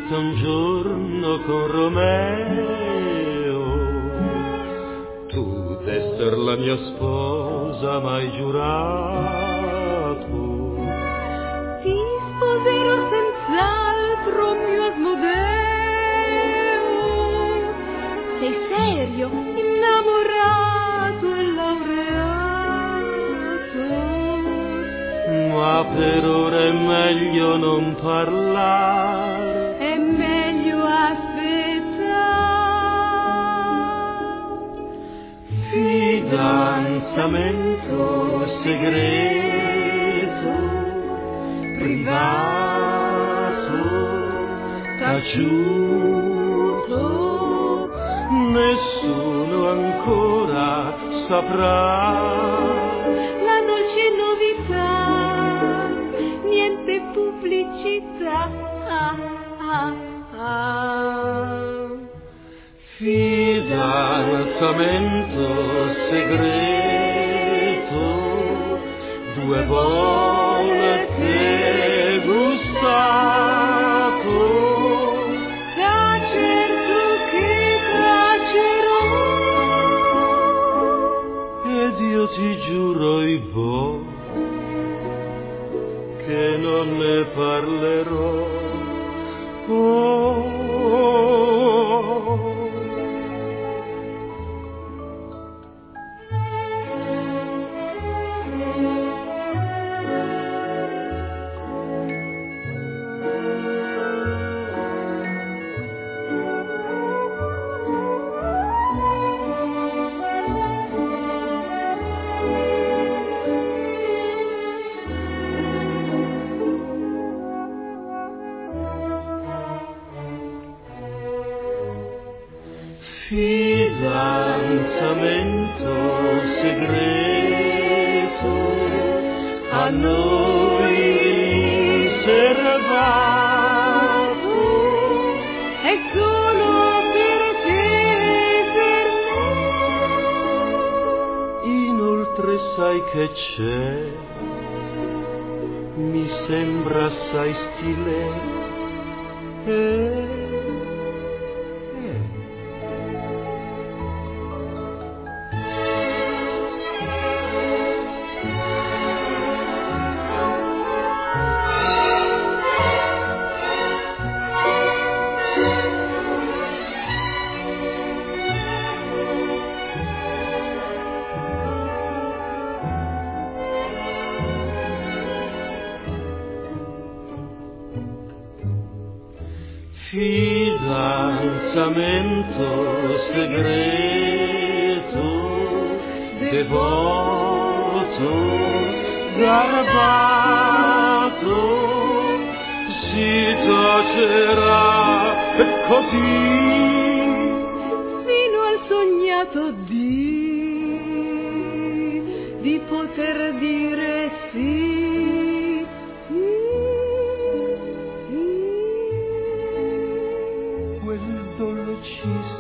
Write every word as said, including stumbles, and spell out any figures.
vista un giorno con Romeo, tu d'esser la mia sposa m'hai giurato. Ti sposerò senz'altro, mio Asmodeo. Sei serio, innamorato e laureato, ma per ora è meglio non parlare, è meglio aspettare. Fidanzamento segreto, privato, taciuto, nessuno ancora saprà La dolce novità, niente pubblicità. Ah, ah, ah. Fidanzamento segreto, due volte gustato, Certo che tacerò, ed io ti giuro, Ivo, che non ne parlerò. Oh, fidanzamento segreto, a noi riservato, è solo per te e per me. inoltre sai che c'è, mi sembra assai stile. Eh, fidanzamento segreto, devoto, garbato, si tacerà e così Fino al sognato di di poter dire sì, sì, sì. quel dolcissimo